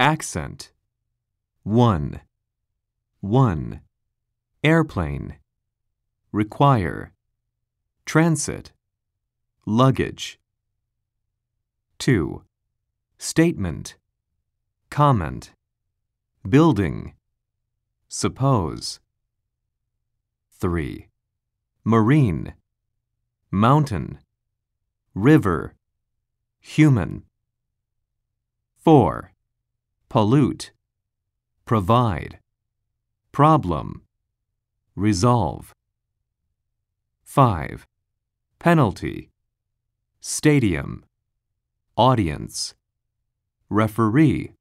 Accent. 1. Airplane. Require. Transit. Luggage. 2. Statement. Comment. Building. Suppose. 3. Marine. Mountain. River. Human. 4. Pollute. Provide. Problem. Resolve. 5. Penalty. Stadium. Audience. Referee.